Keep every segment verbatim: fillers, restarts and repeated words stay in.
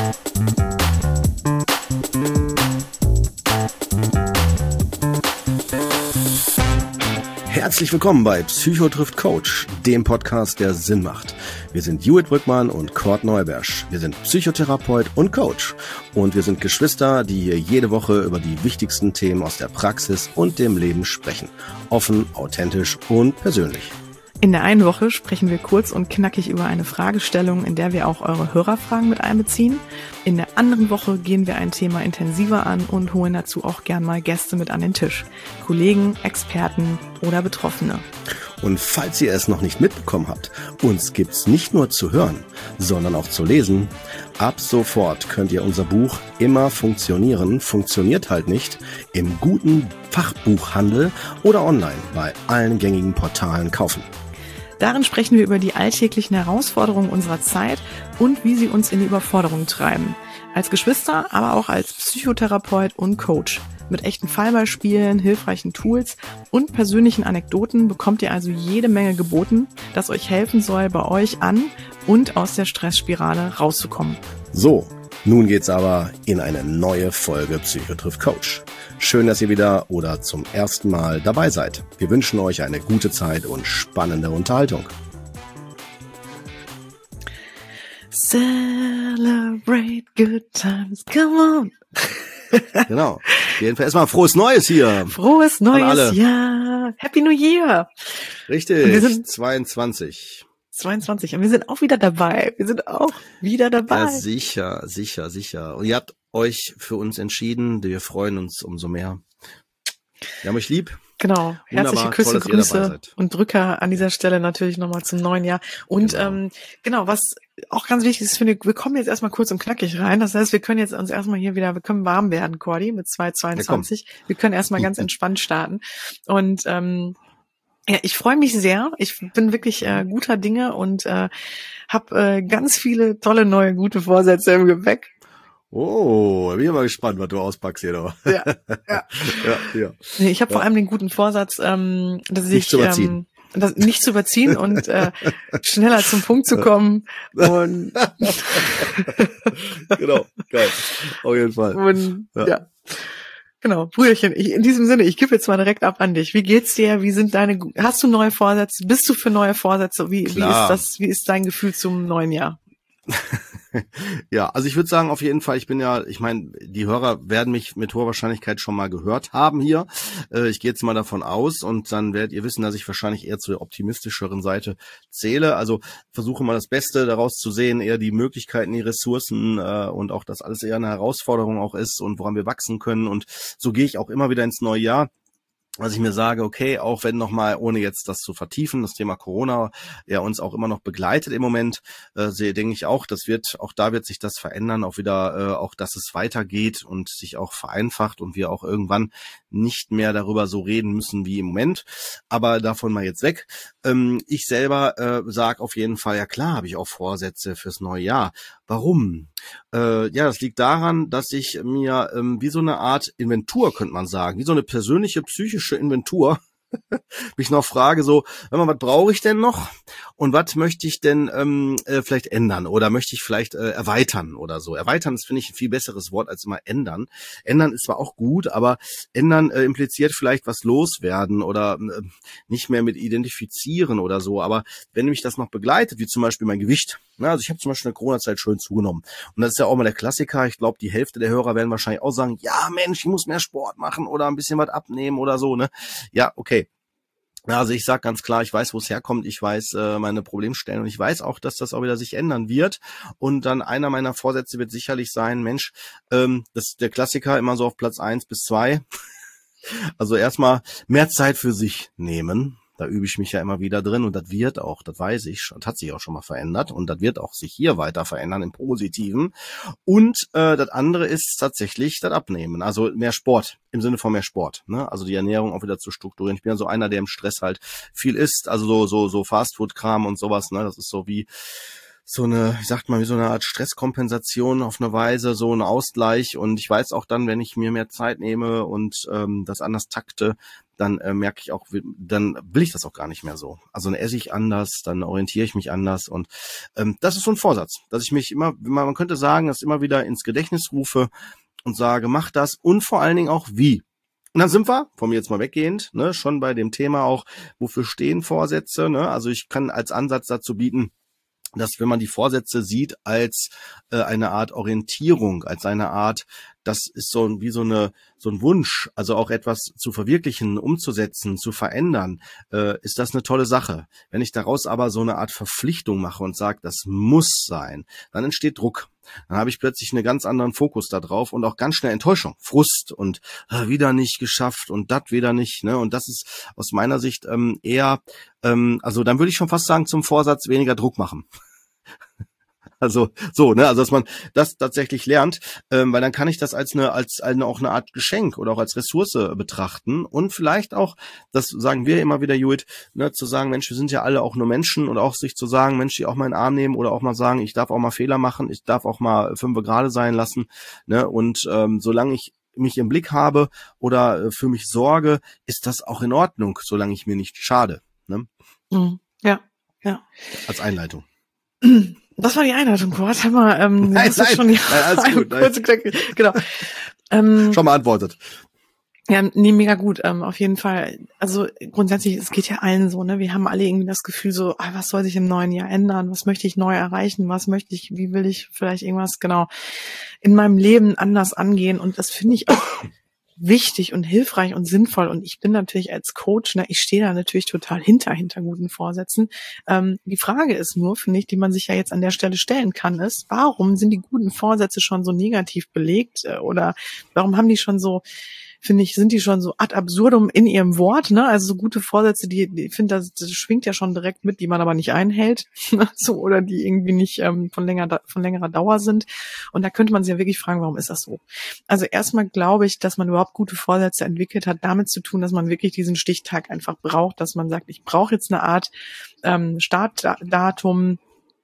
Herzlich willkommen bei Psycho trifft Coach, dem Podcast, der Sinn macht. Wir sind Judith Brückmann und Kurt Neubersch. Wir sind Psychotherapeut und Coach. Und wir sind Geschwister, die hier jede Woche über die wichtigsten Themen aus der Praxis und dem Leben sprechen. Offen, authentisch und persönlich. In der einen Woche sprechen wir kurz und knackig über eine Fragestellung, in der wir auch eure Hörerfragen mit einbeziehen. In der anderen Woche gehen wir ein Thema intensiver an und holen dazu auch gern mal Gäste mit an den Tisch. Kollegen, Experten oder Betroffene. Und falls ihr es noch nicht mitbekommen habt, uns gibt's nicht nur zu hören, sondern auch zu lesen. Ab sofort könnt ihr unser Buch Immer funktionieren, funktioniert halt nicht, im guten Fachbuchhandel oder online bei allen gängigen Portalen kaufen. Darin sprechen wir über die alltäglichen Herausforderungen unserer Zeit und wie sie uns in die Überforderung treiben. Als Geschwister, aber auch als Psychotherapeut und Coach. Mit echten Fallbeispielen, hilfreichen Tools und persönlichen Anekdoten bekommt ihr also jede Menge geboten, das euch helfen soll, bei euch an und aus der Stressspirale rauszukommen. So, nun geht's aber in eine neue Folge Psycho trifft Coach. Schön, dass ihr wieder oder zum ersten Mal dabei seid. Wir wünschen euch eine gute Zeit und spannende Unterhaltung. Celebrate good times, come on! Genau. Jedenfalls erstmal frohes Neues hier. Frohes neues Jahr. Happy New Year. Richtig. Und wir sind zweiundzwanzig. zweiundzwanzig. Und wir sind auch wieder dabei. Wir sind auch wieder dabei. Ja, sicher, sicher, sicher. Und ihr habt euch für uns entschieden. Wir freuen uns umso mehr. Wir haben euch lieb. Genau. Herzliche Wunderbar. Küsse, Toll, Grüße und Drücker an dieser Stelle natürlich nochmal zum neuen Jahr. Und Genau. ähm, genau, was auch ganz wichtig ist, finde ich, wir kommen jetzt erstmal kurz und knackig rein. Das heißt, wir können jetzt uns erstmal hier wieder, wir können warm werden, Cordy, mit zwei zweiundzwanzig. Ja, wir können erstmal ganz entspannt starten. Und ähm, ja, ich freue mich sehr. Ich bin wirklich äh, guter Dinge und äh, habe äh, ganz viele tolle, neue, gute Vorsätze im Gepäck. Oh, bin ich mal gespannt, was du auspackst hier noch. Ja, ja. ja, ja. Nee, ich habe ja. vor allem den guten Vorsatz, ähm, dass nicht ich zu überziehen. Ähm, das nicht zu überziehen und äh, schneller zum Punkt zu kommen. Und genau, geil. Auf jeden Fall. Und, ja. ja. Genau, Brüderchen, ich, in diesem Sinne, ich gebe jetzt mal direkt ab an dich. Wie geht's dir? Wie sind deine, hast du neue Vorsätze? Bist du für neue Vorsätze? Wie, wie ist das, wie ist dein Gefühl zum neuen Jahr? Ja, also ich würde sagen, auf jeden Fall, ich bin ja, ich meine, die Hörer werden mich mit hoher Wahrscheinlichkeit schon mal gehört haben hier. Äh, ich gehe jetzt mal davon aus und dann werdet ihr wissen, dass ich wahrscheinlich eher zur optimistischeren Seite zähle. Also versuche mal das Beste daraus zu sehen, eher die Möglichkeiten, die Ressourcen äh, und auch, dass alles eher eine Herausforderung auch ist und woran wir wachsen können. Und so gehe ich auch immer wieder ins neue Jahr. Also ich mir sage, okay, auch wenn nochmal, ohne jetzt das zu vertiefen, das Thema Corona ja uns auch immer noch begleitet im Moment, äh, sehe, denke ich auch, das wird, auch da wird sich das verändern, auch wieder, äh, auch dass es weitergeht und sich auch vereinfacht und wir auch irgendwann nicht mehr darüber so reden müssen wie im Moment. Aber davon mal jetzt weg. Ähm, ich selber äh, sage auf jeden Fall, ja klar, habe ich auch Vorsätze fürs neue Jahr. Warum? Äh, ja, das liegt daran, dass ich mir ähm, wie so eine Art Inventur, könnte man sagen, wie so eine persönliche psychische Inventur, mich noch frage, so, hör mal, was brauche ich denn noch und was möchte ich denn ähm, äh, vielleicht ändern oder möchte ich vielleicht äh, erweitern oder so. Erweitern ist, finde ich, ein viel besseres Wort als immer ändern. Ändern ist zwar auch gut, aber ändern äh, impliziert vielleicht was loswerden oder äh, nicht mehr mit identifizieren oder so. Aber wenn mich das noch begleitet, wie zum Beispiel mein Gewicht, na, also ich habe zum Beispiel in der Corona-Zeit schön zugenommen und das ist ja auch mal der Klassiker. Ich glaube, die Hälfte der Hörer werden wahrscheinlich auch sagen, ja Mensch, ich muss mehr Sport machen oder ein bisschen was abnehmen oder so, ne? Ja, okay. Also ich sage ganz klar, ich weiß, wo es herkommt, ich weiß äh, meine Problemstellen und ich weiß auch, dass das auch wieder sich ändern wird. Und dann einer meiner Vorsätze wird sicherlich sein, Mensch, ähm, das ist der Klassiker, immer so auf Platz eins bis zwei. Also erstmal mehr Zeit für sich nehmen. Da übe ich mich ja immer wieder drin und das wird auch, das weiß ich, das hat sich auch schon mal verändert und das wird auch sich hier weiter verändern im Positiven. Und äh, das andere ist tatsächlich das Abnehmen, also mehr Sport, im Sinne von mehr Sport, ne? Also die Ernährung auch wieder zu strukturieren. Ich bin ja so einer, der im Stress halt viel isst, also so so so Fastfood-Kram und sowas, ne? Das ist so wie so eine, ich sag mal, wie so eine Art Stresskompensation auf eine Weise, so ein Ausgleich. Und ich weiß auch dann, wenn ich mir mehr Zeit nehme und ähm, das anders takte, dann äh, merke ich auch, dann will ich das auch gar nicht mehr so. Also dann esse ich anders, dann orientiere ich mich anders. Und ähm, das ist so ein Vorsatz, dass ich mich immer, man könnte sagen, das immer wieder ins Gedächtnis rufe und sage, mach das und vor allen Dingen auch wie. Und dann sind wir, von mir jetzt mal weggehend, ne, schon bei dem Thema auch, wofür stehen Vorsätze. Ne? Also ich kann als Ansatz dazu bieten, dass wenn man die Vorsätze sieht als äh, eine Art Orientierung, als eine Art, das ist so wie so eine so ein Wunsch, also auch etwas zu verwirklichen, umzusetzen, zu verändern, äh, ist das eine tolle Sache. Wenn ich daraus aber so eine Art Verpflichtung mache und sage, das muss sein, dann entsteht Druck. Dann habe ich plötzlich einen ganz anderen Fokus da drauf und auch ganz schnell Enttäuschung, Frust und äh, wieder nicht geschafft und das wieder nicht. Ne? Und das ist aus meiner Sicht ähm, eher, ähm, also dann würde ich schon fast sagen, zum Vorsatz weniger Druck machen. Also so, ne, also dass man das tatsächlich lernt, ähm, weil dann kann ich das als eine, als eine auch eine Art Geschenk oder auch als Ressource betrachten und vielleicht auch, das sagen wir immer wieder, Judith, ne, zu sagen, Mensch, wir sind ja alle auch nur Menschen und auch sich zu sagen, Mensch, die auch mal in den Arm nehmen oder auch mal sagen, ich darf auch mal Fehler machen, ich darf auch mal fünf gerade sein lassen, ne, und ähm, solange ich mich im Blick habe oder äh, für mich sorge, ist das auch in Ordnung, solange ich mir nicht schade, ne? Mhm. Ja, ja. Als Einleitung. Das war die Einleitung, Kurt. Haben wir, ähm, nein, das nein, ist schon die nein, alles gut, kurze Klecke. Genau. Ähm, schon beantwortet. Ja, nee, mega gut, ähm, auf jeden Fall. Also grundsätzlich, es geht ja allen so, ne? Wir haben alle irgendwie das Gefühl so, ah, was soll sich im neuen Jahr ändern? Was möchte ich neu erreichen? Was möchte ich, wie will ich vielleicht irgendwas genau in meinem Leben anders angehen? Und das finde ich auch wichtig und hilfreich und sinnvoll. Und ich bin natürlich als Coach, ne, ich stehe da natürlich total hinter, hinter guten Vorsätzen. Ähm, die Frage ist nur, finde ich, die man sich ja jetzt an der Stelle stellen kann, ist, warum sind die guten Vorsätze schon so negativ belegt? Äh, oder warum haben die schon so, finde ich, sind die schon so ad absurdum in ihrem Wort, ne? Also so gute Vorsätze, die, die ich finde, das, das schwingt ja schon direkt mit, die man aber nicht einhält, so, oder die irgendwie nicht ähm, von länger von längerer Dauer sind. Und da könnte man sich ja wirklich fragen, warum ist das so? Also erstmal glaube ich, dass man überhaupt gute Vorsätze entwickelt hat, damit zu tun, dass man wirklich diesen Stichtag einfach braucht, dass man sagt, ich brauche jetzt eine Art ähm, Startdatum,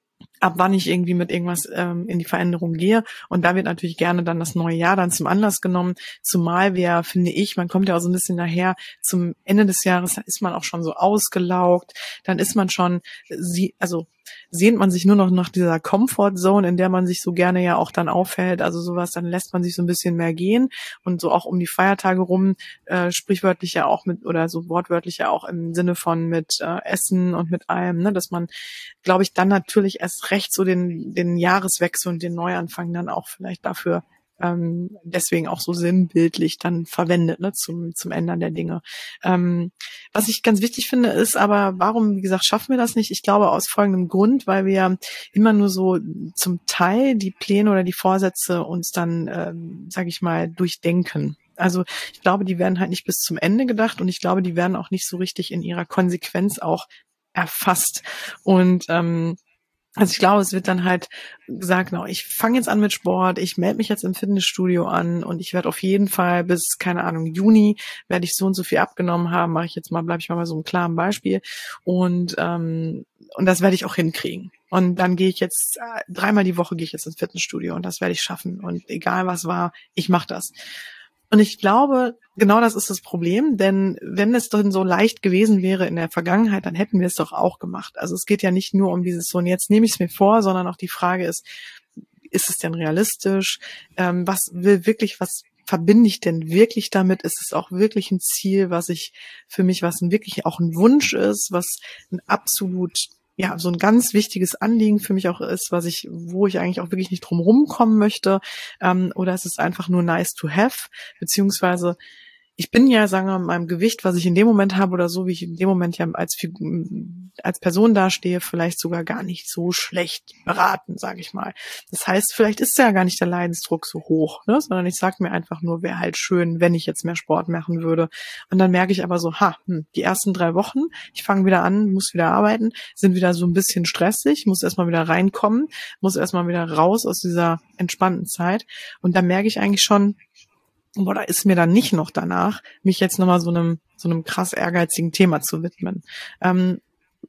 ab wann ich irgendwie mit irgendwas ähm, in die Veränderung gehe. Und da wird natürlich gerne dann das neue Jahr dann zum Anlass genommen. Zumal wir, finde ich, man kommt ja auch so ein bisschen daher, zum Ende des Jahres, da ist man auch schon so ausgelaugt, dann ist man schon, sie, also sehnt man sich nur noch nach dieser Comfort Zone, in der man sich so gerne ja auch dann aufhält, also sowas, dann lässt man sich so ein bisschen mehr gehen und so auch um die Feiertage rum, äh, sprichwörtlich ja auch mit, oder so wortwörtlich ja auch im Sinne von mit äh, Essen und mit allem, ne, dass man, glaube ich, dann natürlich erst recht so den, den Jahreswechsel und den Neuanfang dann auch vielleicht dafür ähm, deswegen auch so sinnbildlich dann verwendet, ne, zum, zum Ändern der Dinge. Ähm, was ich ganz wichtig finde, ist aber, warum, wie gesagt, schaffen wir das nicht? Ich glaube, aus folgendem Grund, weil wir immer nur so zum Teil die Pläne oder die Vorsätze uns dann, ähm, sage ich mal, durchdenken. Also ich glaube, die werden halt nicht bis zum Ende gedacht und ich glaube, die werden auch nicht so richtig in ihrer Konsequenz auch erfasst. Und ähm, also ich glaube, es wird dann halt gesagt, no, ich fange jetzt an mit Sport, ich melde mich jetzt im Fitnessstudio an und ich werde auf jeden Fall bis, keine Ahnung, Juni werde ich so und so viel abgenommen haben, mache ich jetzt mal, bleibe ich mal bei so einem klaren Beispiel und ähm, und das werde ich auch hinkriegen. Und dann gehe ich jetzt, äh, dreimal die Woche gehe ich jetzt ins Fitnessstudio und das werde ich schaffen und egal was war, ich mache das. Und ich glaube, genau das ist das Problem, denn wenn es dann so leicht gewesen wäre in der Vergangenheit, dann hätten wir es doch auch gemacht. Also es geht ja nicht nur um dieses so, und jetzt nehme ich es mir vor, sondern auch die Frage ist, ist es denn realistisch? Ähm, was will wirklich, was verbinde ich denn wirklich damit? Ist es auch wirklich ein Ziel, was ich für mich, was ein, wirklich auch ein Wunsch ist, was ein absolut, ja, so ein ganz wichtiges Anliegen für mich auch ist, was ich, wo ich eigentlich auch wirklich nicht drum rumkommen möchte, ähm, oder ist es einfach nur nice to have, beziehungsweise ich bin ja, sagen wir mal, meinem Gewicht, was ich in dem Moment habe oder so, wie ich in dem Moment ja als Figur, als Person dastehe, vielleicht sogar gar nicht so schlecht beraten, sage ich mal. Das heißt, vielleicht ist ja gar nicht der Leidensdruck so hoch, ne? Sondern ich sage mir einfach nur, wäre halt schön, wenn ich jetzt mehr Sport machen würde. Und dann merke ich aber so, ha, hm, die ersten drei Wochen, ich fange wieder an, muss wieder arbeiten, sind wieder so ein bisschen stressig, muss erstmal wieder reinkommen, muss erstmal wieder raus aus dieser entspannten Zeit. Und dann merke ich eigentlich schon, boah, da ist mir dann nicht noch danach, mich jetzt nochmal so einem so einem krass ehrgeizigen Thema zu widmen. Ähm,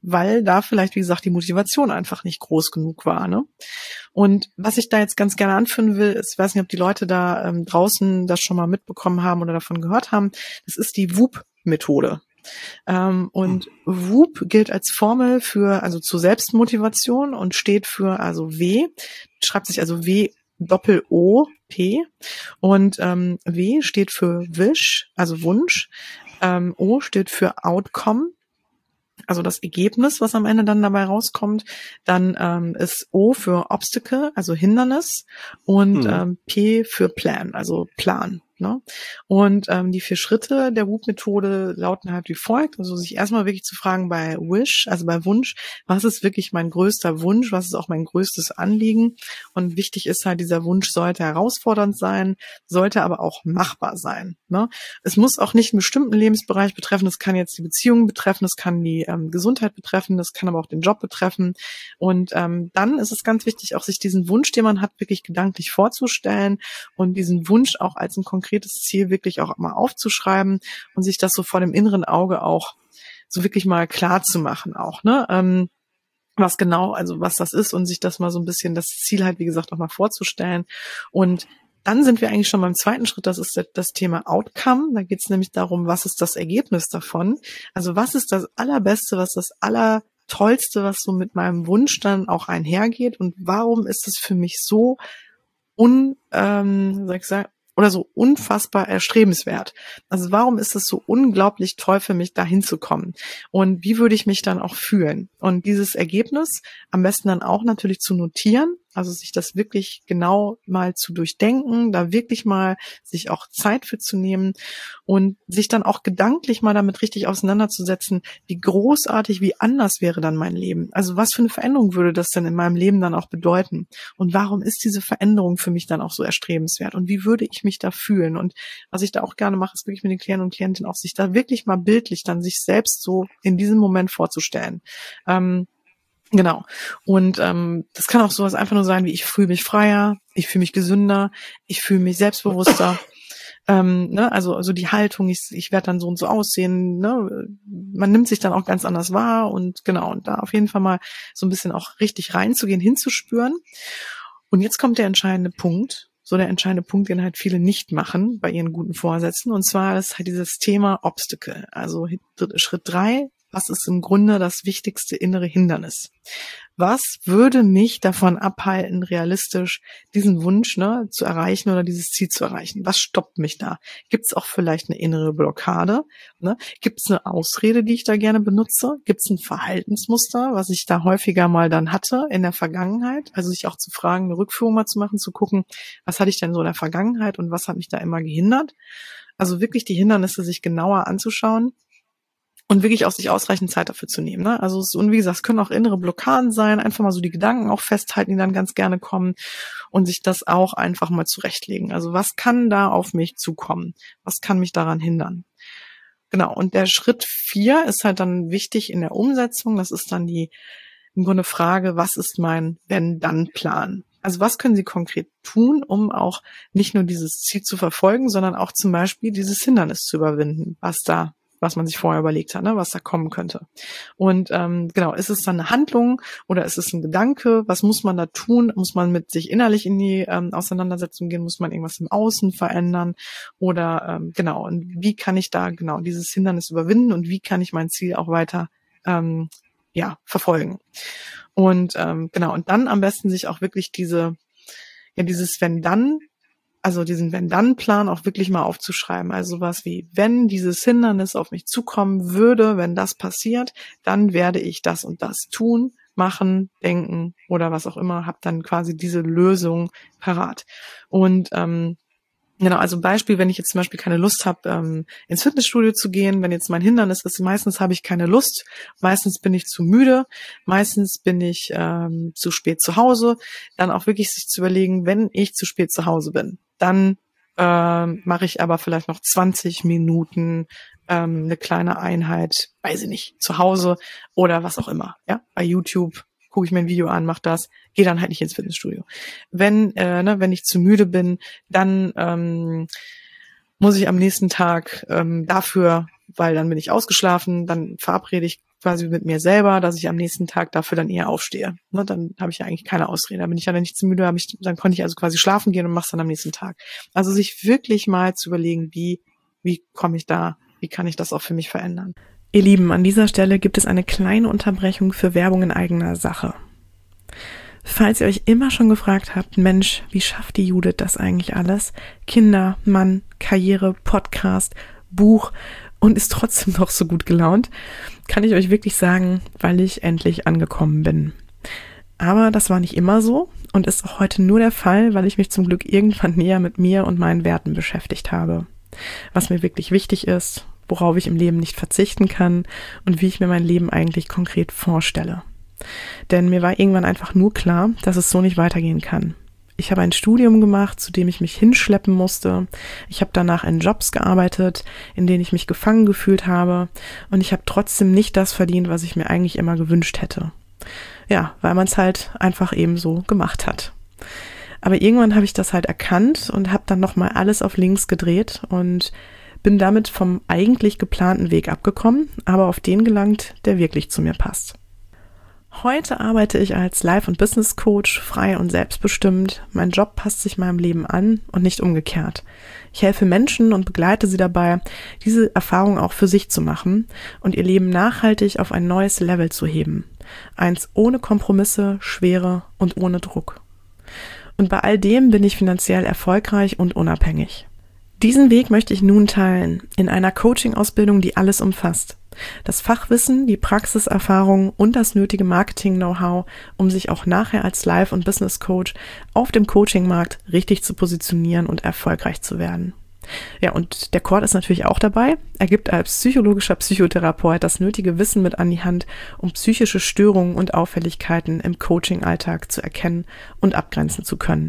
weil da vielleicht, wie gesagt, die Motivation einfach nicht groß genug war, ne? Und was ich da jetzt ganz gerne anführen will, ist, ich weiß nicht, ob die Leute da ähm, draußen das schon mal mitbekommen haben oder davon gehört haben, das ist die W O O P-Methode. Ähm, und W O O P gilt als Formel für, also zur Selbstmotivation und steht für, also W, schreibt sich also W Doppel-O P und ähm, W steht für Wish, also Wunsch, ähm, O steht für Outcome, also das Ergebnis, was am Ende dann dabei rauskommt. Dann ähm, ist O für Obstacle, also Hindernis, und Mhm. ähm, P für Plan, also Plan. Ne? Und ähm, die vier Schritte der W O O P-Methode lauten halt wie folgt. Also sich erstmal wirklich zu fragen bei Wish, also bei Wunsch, was ist wirklich mein größter Wunsch, was ist auch mein größtes Anliegen? Und wichtig ist halt, dieser Wunsch sollte herausfordernd sein, sollte aber auch machbar sein. Ne? Es muss auch nicht einen bestimmten Lebensbereich betreffen, das kann jetzt die Beziehung betreffen, das kann die ähm, Gesundheit betreffen, das kann aber auch den Job betreffen. Und ähm, dann ist es ganz wichtig, auch sich diesen Wunsch, den man hat, wirklich gedanklich vorzustellen und diesen Wunsch auch als ein konkretes Ziel wirklich auch mal aufzuschreiben und sich das so vor dem inneren Auge auch so wirklich mal klar zu machen auch, ne? Ähm, was genau, also was das ist und sich das mal so ein bisschen, das Ziel halt, wie gesagt, auch mal vorzustellen. Und dann sind wir eigentlich schon beim zweiten Schritt, das ist das Thema Outcome. Da geht es nämlich darum, was ist das Ergebnis davon? Also was ist das Allerbeste, was das Allertollste, was so mit meinem Wunsch dann auch einhergeht und warum ist es für mich so un, ähm, sag ich sagen, oder so unfassbar erstrebenswert. Also warum ist es so unglaublich toll für mich, da hinzukommen? Und wie würde ich mich dann auch fühlen? Und dieses Ergebnis am besten dann auch natürlich zu notieren, also sich das wirklich genau mal zu durchdenken, da wirklich mal sich auch Zeit für zu nehmen und sich dann auch gedanklich mal damit richtig auseinanderzusetzen, wie großartig, wie anders wäre dann mein Leben? Also was für eine Veränderung würde das denn in meinem Leben dann auch bedeuten? Und warum ist diese Veränderung für mich dann auch so erstrebenswert? Und wie würde ich mich da fühlen? Und was ich da auch gerne mache, ist wirklich mit den Klienten und Klientinnen auch sich da wirklich mal bildlich dann sich selbst so in diesem Moment vorzustellen. Ähm, Genau. Und ähm, das kann auch sowas einfach nur sein, wie ich fühle mich freier, ich fühle mich gesünder, ich fühle mich selbstbewusster. Ähm, ne? Also also die Haltung, ich, ich werde dann so und so aussehen. Ne? Man nimmt sich dann auch ganz anders wahr und genau. Und da auf jeden Fall mal so ein bisschen auch richtig reinzugehen, hinzuspüren. Und jetzt kommt der entscheidende Punkt. So der entscheidende Punkt, den halt viele nicht machen bei ihren guten Vorsätzen. Und zwar ist halt dieses Thema Obstacle. Also Schritt drei. Was ist im Grunde das wichtigste innere Hindernis? Was würde mich davon abhalten, realistisch diesen Wunsch ne, zu erreichen oder dieses Ziel zu erreichen? Was stoppt mich da? Gibt es auch vielleicht eine innere Blockade? Ne? Gibt es eine Ausrede, die ich da gerne benutze? Gibt es ein Verhaltensmuster, was ich da häufiger mal dann hatte in der Vergangenheit? Also sich auch zu fragen, eine Rückführung mal zu machen, zu gucken, was hatte ich denn so in der Vergangenheit und was hat mich da immer gehindert? Also wirklich die Hindernisse sich genauer anzuschauen. Und wirklich auch sich ausreichend Zeit dafür zu nehmen. Ne? Also es, und wie gesagt, es können auch innere Blockaden sein, einfach mal so die Gedanken auch festhalten, die dann ganz gerne kommen und sich das auch einfach mal zurechtlegen. Also was kann da auf mich zukommen? Was kann mich daran hindern? Genau, und der Schritt vier ist halt dann wichtig in der Umsetzung. Das ist dann die im Grunde Frage, was ist mein Wenn-Dann-Plan? Also was können Sie konkret tun, um auch nicht nur dieses Ziel zu verfolgen, sondern auch zum Beispiel dieses Hindernis zu überwinden, was da was man sich vorher überlegt hat, ne, was da kommen könnte. Und ähm, genau, ist es dann eine Handlung oder ist es ein Gedanke? Was muss man da tun? Muss man mit sich innerlich in die ähm, Auseinandersetzung gehen? Muss man irgendwas im Außen verändern? Oder ähm, genau, und wie kann ich da genau dieses Hindernis überwinden und wie kann ich mein Ziel auch weiter ähm, ja verfolgen? Und ähm, genau, und dann am besten sich auch wirklich diese, ja, dieses Wenn-Dann, also diesen Wenn-Dann-Plan auch wirklich mal aufzuschreiben. Also sowas wie, wenn dieses Hindernis auf mich zukommen würde, wenn das passiert, dann werde ich das und das tun, machen, denken oder was auch immer, habe dann quasi diese Lösung parat. Und ähm, genau, also Beispiel, wenn ich jetzt zum Beispiel keine Lust habe, ähm, ins Fitnessstudio zu gehen, wenn jetzt mein Hindernis ist, meistens habe ich keine Lust, meistens bin ich zu müde, meistens bin ich ähm, zu spät zu Hause, dann auch wirklich sich zu überlegen, wenn ich zu spät zu Hause bin, dann ähm, mache ich aber vielleicht noch zwanzig Minuten ähm, eine kleine Einheit, weiß ich nicht, zu Hause oder was auch immer, ja, bei YouTube gucke ich mir ein Video an, mach das, gehe dann halt nicht ins Fitnessstudio. Wenn äh, ne, wenn ich zu müde bin, dann ähm, muss ich am nächsten Tag ähm, dafür, weil dann bin ich ausgeschlafen, dann verabrede ich quasi mit mir selber, dass ich am nächsten Tag dafür dann eher aufstehe. Ne, dann habe ich ja eigentlich keine Ausrede. Da bin ich ja dann nicht zu müde, hab ich, dann konnte ich also quasi schlafen gehen und mache es dann am nächsten Tag. Also sich wirklich mal zu überlegen, wie, wie komme ich da, wie kann ich das auch für mich verändern. Ihr Lieben, an dieser Stelle gibt es eine kleine Unterbrechung für Werbung in eigener Sache. Falls ihr euch immer schon gefragt habt, Mensch, wie schafft die Judith das eigentlich alles? Kinder, Mann, Karriere, Podcast, Buch und ist trotzdem noch so gut gelaunt, kann ich euch wirklich sagen, weil ich endlich angekommen bin. Aber das war nicht immer so und ist auch heute nur der Fall, weil ich mich zum Glück irgendwann näher mit mir und meinen Werten beschäftigt habe. Was mir wirklich wichtig ist, worauf ich im Leben nicht verzichten kann und wie ich mir mein Leben eigentlich konkret vorstelle. Denn mir war irgendwann einfach nur klar, dass es so nicht weitergehen kann. Ich habe ein Studium gemacht, zu dem ich mich hinschleppen musste. Ich habe danach in Jobs gearbeitet, in denen ich mich gefangen gefühlt habe. Und ich habe trotzdem nicht das verdient, was ich mir eigentlich immer gewünscht hätte. Ja, weil man es halt einfach eben so gemacht hat. Aber irgendwann habe ich das halt erkannt und habe dann nochmal alles auf links gedreht und bin damit vom eigentlich geplanten Weg abgekommen, aber auf den gelangt, der wirklich zu mir passt. Heute arbeite ich als Life- und Business-Coach, frei und selbstbestimmt. Mein Job passt sich meinem Leben an und nicht umgekehrt. Ich helfe Menschen und begleite sie dabei, diese Erfahrung auch für sich zu machen und ihr Leben nachhaltig auf ein neues Level zu heben. Eins ohne Kompromisse, Schwere und ohne Druck. Und bei all dem bin ich finanziell erfolgreich und unabhängig. Diesen Weg möchte ich nun teilen, in einer Coaching-Ausbildung, die alles umfasst. Das Fachwissen, die Praxiserfahrung und das nötige Marketing-Know-how, um sich auch nachher als Life- und Business-Coach auf dem Coaching-Markt richtig zu positionieren und erfolgreich zu werden. Ja, und der Cord ist natürlich auch dabei. Er gibt als psychologischer Psychotherapeut das nötige Wissen mit an die Hand, um psychische Störungen und Auffälligkeiten im Coaching-Alltag zu erkennen und abgrenzen zu können.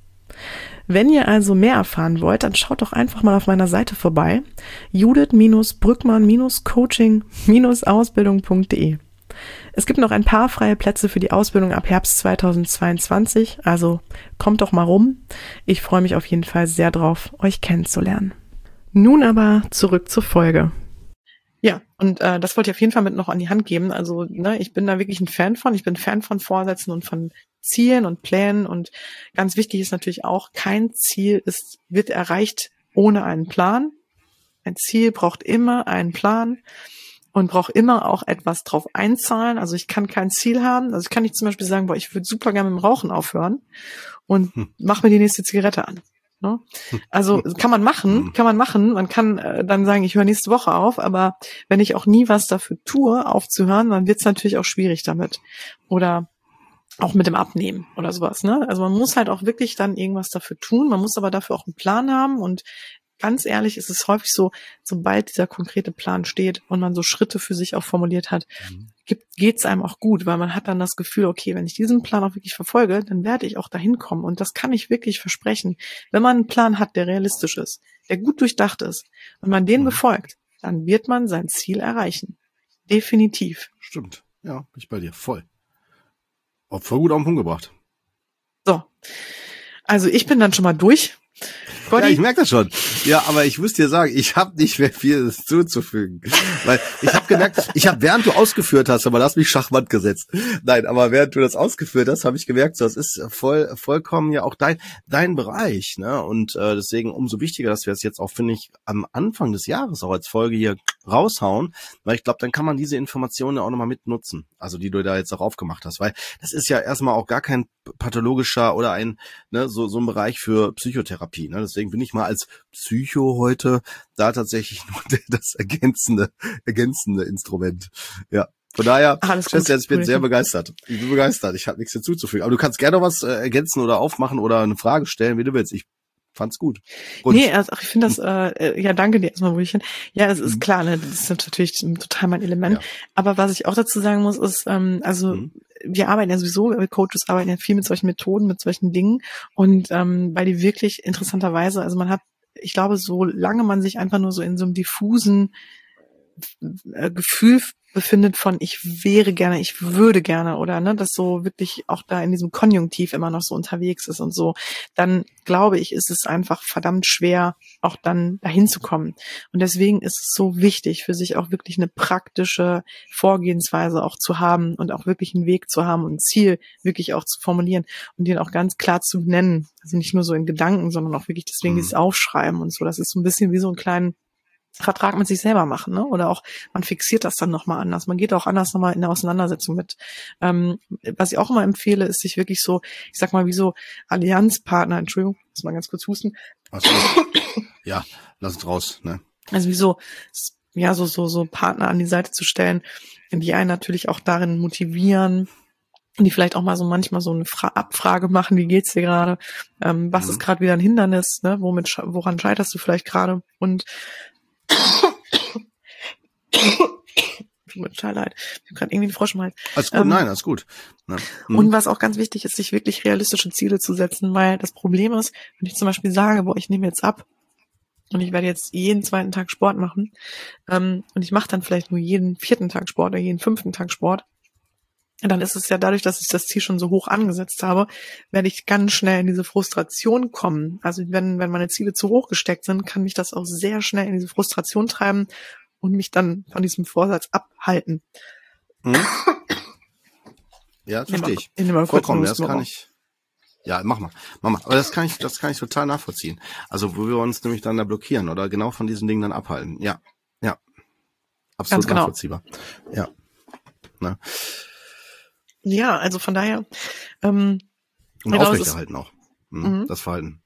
Wenn ihr also mehr erfahren wollt, dann schaut doch einfach mal auf meiner Seite vorbei, judith brückmann coaching ausbildung punkt de. Es gibt noch ein paar freie Plätze für die Ausbildung ab Herbst zweitausendzweiundzwanzig, also kommt doch mal rum. Ich freue mich auf jeden Fall sehr drauf, euch kennenzulernen. Nun aber zurück zur Folge. Ja, und äh, das wollte ich auf jeden Fall mit noch an die Hand geben. Also ne, ich bin da wirklich ein Fan von. Ich bin Fan von Vorsätzen und von Zielen und Plänen. Und ganz wichtig ist natürlich auch, kein Ziel ist wird erreicht ohne einen Plan. Ein Ziel braucht immer einen Plan und braucht immer auch etwas drauf einzahlen. Also ich kann kein Ziel haben. Also ich kann nicht zum Beispiel sagen, boah, ich würde super gerne mit dem Rauchen aufhören und hm. mach mir die nächste Zigarette an. Ne? Also kann man machen, kann man machen. Man kann äh, dann sagen, ich höre nächste Woche auf, aber wenn ich auch nie was dafür tue, aufzuhören, dann wird es natürlich auch schwierig damit. Oder auch mit dem Abnehmen oder sowas. Ne? Also man muss halt auch wirklich dann irgendwas dafür tun. Man muss aber dafür auch einen Plan haben. Und ganz ehrlich, ist es häufig so, sobald dieser konkrete Plan steht und man so Schritte für sich auch formuliert hat, mhm. geht es einem auch gut, weil man hat dann das Gefühl, okay, wenn ich diesen Plan auch wirklich verfolge, dann werde ich auch dahin kommen. Und das kann ich wirklich versprechen. Wenn man einen Plan hat, der realistisch ist, der gut durchdacht ist und man den mhm. befolgt, dann wird man sein Ziel erreichen. Definitiv. Stimmt. Ja, bin ich bei dir. Voll. Auch voll gut auf den Punkt gebracht. So. Also ich bin dann schon mal durch. Gotti? Ja, ich merke das schon. Ja, aber ich muss dir sagen, ich habe nicht mehr viel zuzufügen. Weil ich habe gemerkt, ich habe, während du ausgeführt hast, aber du hast mich Schachmatt gesetzt. Nein, aber während du das ausgeführt hast, habe ich gemerkt, das ist voll vollkommen ja auch dein dein Bereich. Ne? Und äh, deswegen umso wichtiger, dass wir es jetzt auch, finde ich, am Anfang des Jahres auch als Folge hier raushauen. Weil ich glaube, dann kann man diese Informationen ja auch nochmal mitnutzen. Also die du da jetzt auch aufgemacht hast. Weil das ist ja erstmal auch gar kein pathologischer oder ein ne, so so ein Bereich für Psychotherapie. Ne? Deswegen bin ich mal als Psycho heute da tatsächlich nur das ergänzende ergänzende Instrument. Ja, von daher, Schwester, ich bin sehr begeistert. Ich bin begeistert. Ich habe nichts hinzuzufügen. Aber du kannst gerne noch was äh, ergänzen oder aufmachen oder eine Frage stellen, wie du willst. Ich fand's gut. Und nee, also ich finde das, äh, ja, danke dir erstmal, Brüchen. Ja, es ist mhm. klar, ne, das ist natürlich total mein Element. Ja. Aber was ich auch dazu sagen muss, ist, ähm, also mhm. wir arbeiten ja sowieso, wir Coaches arbeiten ja viel mit solchen Methoden, mit solchen Dingen. Und ähm, weil die wirklich interessanterweise, also man hat, ich glaube, solange man sich einfach nur so in so einem diffusen äh, Gefühl befindet von ich wäre gerne, ich würde gerne oder ne, das so wirklich auch da in diesem Konjunktiv immer noch so unterwegs ist und so, dann glaube ich, ist es einfach verdammt schwer, auch dann dahin zu kommen. Und deswegen ist es so wichtig, für sich auch wirklich eine praktische Vorgehensweise auch zu haben und auch wirklich einen Weg zu haben und ein Ziel wirklich auch zu formulieren und den auch ganz klar zu benennen. Also nicht nur so in Gedanken, sondern auch wirklich deswegen mhm. dieses Aufschreiben und so. Das ist so ein bisschen wie so einen kleinen Vertrag mit sich selber machen, ne? Oder auch, man fixiert das dann nochmal anders. Man geht auch anders nochmal in der Auseinandersetzung mit. Ähm, was ich auch immer empfehle, ist sich wirklich so, ich sag mal, wie so Allianzpartner, Entschuldigung, muss mal ganz kurz husten. Also, ja, lass es raus, ne? Also wie so, ja, so, so, so Partner an die Seite zu stellen, die einen natürlich auch darin motivieren, die vielleicht auch mal so manchmal so eine Fra- Abfrage machen, wie geht's dir gerade? Ähm, was mhm. ist gerade wieder ein Hindernis, ne? Womit, woran scheiterst du vielleicht gerade? Und tut mir total leid. Ich habe gerade irgendwie einen Frosch im Hals. Alles gut, ähm, nein, alles gut. Ja. Hm. Und was auch ganz wichtig ist, sich wirklich realistische Ziele zu setzen, weil das Problem ist, wenn ich zum Beispiel sage, boah, ich nehme jetzt ab und ich werde jetzt jeden zweiten Tag Sport machen ähm, und ich mache dann vielleicht nur jeden vierten Tag Sport oder jeden fünften Tag Sport, dann ist es ja dadurch, dass ich das Ziel schon so hoch angesetzt habe, werde ich ganz schnell in diese Frustration kommen. Also wenn wenn meine Ziele zu hoch gesteckt sind, kann mich das auch sehr schnell in diese Frustration treiben und mich dann von diesem Vorsatz abhalten. Hm. Ja, das verstehe ich. In dem Vollkommen, das kann ich. Ja, mach mal, mach mal. Aber das kann ich, das kann ich total nachvollziehen. Also wo wir uns nämlich dann da blockieren oder genau von diesen Dingen dann abhalten. Ja, ja, absolut genau. nachvollziehbar. Ja. Na. Ja, also von daher. Ähm, Und genau, aufrechterhalten auch, hm, mhm. das Verhalten.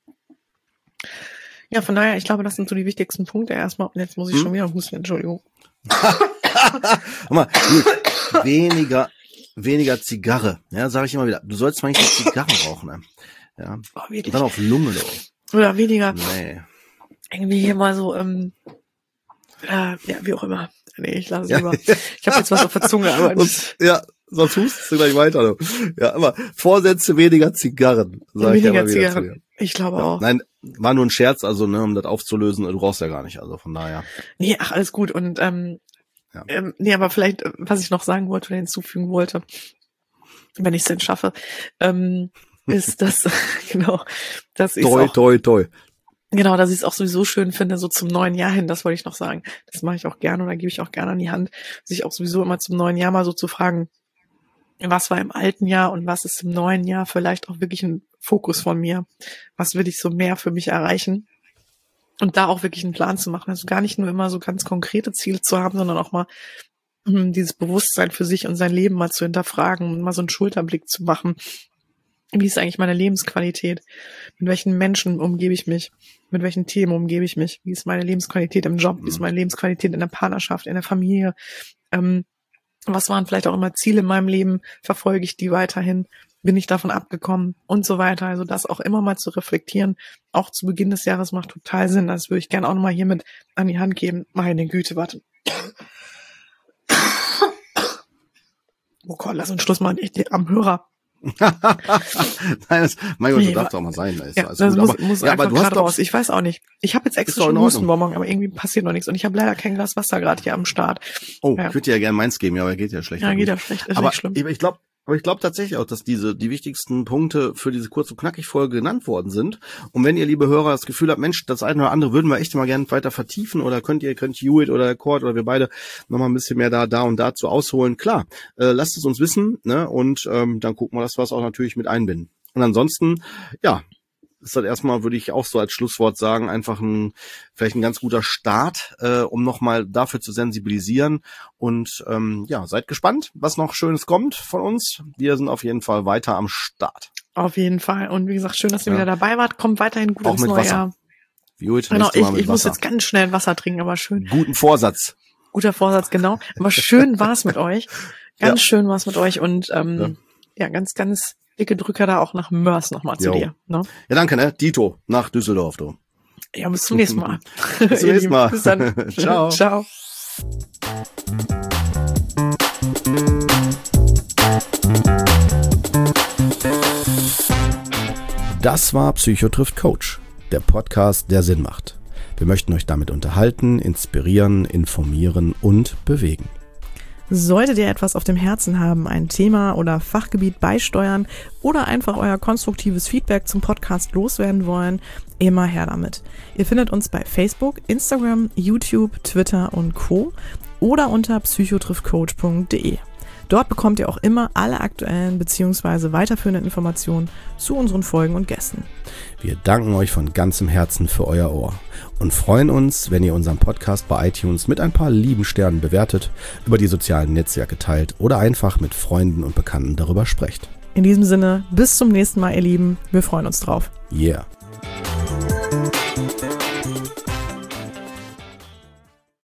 Ja, von daher, ich glaube, das sind so die wichtigsten Punkte erstmal. Und jetzt muss ich hm? schon wieder husten, Entschuldigung. Guck mal, weniger, weniger Zigarre. Ja, sage ich immer wieder. Du sollst mal nicht so Zigarren rauchen. Ne? Ja. Oh, und dann auf Lunge. Doch. Oder weniger. Nee. Irgendwie hier mal so, ähm, äh, ja, wie auch immer. Nee, ich lasse es ja. lieber. Ich habe jetzt was auf der Zunge, aber und, ja, sonst hustest du gleich weiter. Ja, immer Vorsätze, weniger Zigarren. Sag weniger ich immer wieder Zigarren. Ich glaube ja. auch. Nein, war nur ein Scherz, also ne, um das aufzulösen. Du brauchst ja gar nicht, also von daher. Nee, ach, alles gut. Und ähm, ja. ähm, nee, aber vielleicht, was ich noch sagen wollte oder hinzufügen wollte, wenn ich es denn schaffe, ähm, ist das genau, dass ich toi, auch, toi, toi. Genau, dass ich es auch sowieso schön finde, so zum neuen Jahr hin, das wollte ich noch sagen. Das mache ich auch gerne oder gebe ich auch gerne an die Hand, sich auch sowieso immer zum neuen Jahr mal so zu fragen, was war im alten Jahr und was ist im neuen Jahr vielleicht auch wirklich ein Fokus von mir. Was will ich so mehr für mich erreichen? Und da auch wirklich einen Plan zu machen. Also gar nicht nur immer so ganz konkrete Ziele zu haben, sondern auch mal hm, dieses Bewusstsein für sich und sein Leben mal zu hinterfragen und mal so einen Schulterblick zu machen. Wie ist eigentlich meine Lebensqualität? Mit welchen Menschen umgebe ich mich? Mit welchen Themen umgebe ich mich? Wie ist meine Lebensqualität im Job? Wie ist meine Lebensqualität in der Partnerschaft, in der Familie? Ähm, was waren vielleicht auch immer Ziele in meinem Leben? Verfolge ich die weiterhin? Bin ich davon abgekommen? Und so weiter. Also das auch immer mal zu reflektieren, auch zu Beginn des Jahres macht total Sinn. Das würde ich gerne auch nochmal hier mit an die Hand geben. Meine Güte, warte. Oh Gott, lass uns Schluss machen. Ich, am Hörer. Nein, das, mein Gott, nee, das darf doch mal sein. Da ist ja, alles das gut. muss, aber, muss ja, einfach aber du hast gerade raus. Ich weiß auch nicht. Ich habe jetzt extra schon Hustenbonbon, aber irgendwie passiert noch nichts. Und ich habe leider kein Glas Wasser gerade hier am Start. Oh, ja. ich würde dir ja gerne meins geben, ja, aber geht ja schlecht. Ja, geht ja schlecht, ist aber nicht schlimm. Ich, ich glaube, aber ich glaube tatsächlich auch, dass diese die wichtigsten Punkte für diese kurz und knackig Folge genannt worden sind. Und wenn ihr, liebe Hörer, das Gefühl habt, Mensch, das eine oder andere würden wir echt mal gerne weiter vertiefen oder könnt ihr, könnt Hewitt oder der Cord oder wir beide nochmal ein bisschen mehr da, da und dazu ausholen, klar, äh, lasst es uns wissen, ne? Und ähm, dann gucken wir, dass wir es auch natürlich mit einbinden. Und ansonsten, ja, ist das erstmal, würde ich auch so als Schlusswort sagen, einfach ein vielleicht ein ganz guter Start, äh, um nochmal dafür zu sensibilisieren. Und ähm, ja, seid gespannt, was noch Schönes kommt von uns. Wir sind auf jeden Fall weiter am Start. Auf jeden Fall. Und wie gesagt, schön, dass ihr ja. wieder dabei wart. Kommt weiterhin gut auch ins mit neue Wasser. Jahr. Gut, genau, ich, mit ich muss Wasser. jetzt ganz schnell Wasser trinken, aber schön. Guten Vorsatz. Guter Vorsatz, genau. Aber schön war's mit euch. Ganz ja. schön war's mit euch. Und ähm, ja. ja, ganz, ganz dicke Drücker da auch nach Mörs nochmal zu jo. dir. Ne? Ja, danke, ne? Dito, nach Düsseldorf, du. Ja, bis zum nächsten Mal. Bis zum nächsten Mal. Bis dann. Ciao. Ciao. Das war Psycho trifft Coach, der Podcast, der Sinn macht. Wir möchten euch damit unterhalten, inspirieren, informieren und bewegen. Solltet ihr etwas auf dem Herzen haben, ein Thema oder Fachgebiet beisteuern oder einfach euer konstruktives Feedback zum Podcast loswerden wollen, immer her damit. Ihr findet uns bei Facebook, Instagram, YouTube, Twitter und Co. oder unter psychotriffcoach punkt de. Dort bekommt ihr auch immer alle aktuellen bzw. weiterführenden Informationen zu unseren Folgen und Gästen. Wir danken euch von ganzem Herzen für euer Ohr und freuen uns, wenn ihr unseren Podcast bei iTunes mit ein paar lieben Sternen bewertet, über die sozialen Netzwerke teilt oder einfach mit Freunden und Bekannten darüber sprecht. In diesem Sinne, bis zum nächsten Mal, ihr Lieben. Wir freuen uns drauf. Yeah.